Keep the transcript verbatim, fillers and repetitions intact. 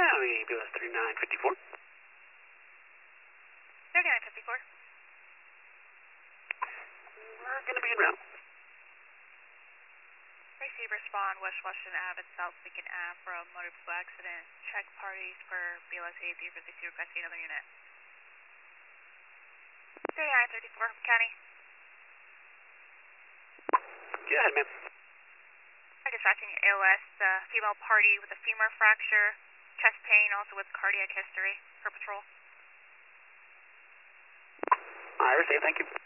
County, B L S thirty-nine fifty-four. thirty-nine fifty-four. We're going to be en route. Receive, respond, West Washington Avenue, South Beacon Ave from motor vehicle accident. Check parties for B L S eighty-three fifty-two, requesting another unit. thirty-nine thirty-four, County. Go ahead, ma'am. Dispatching A O S, uh, female party with a femur fracture, chest pain, also with cardiac history for patrol. I received, thank you.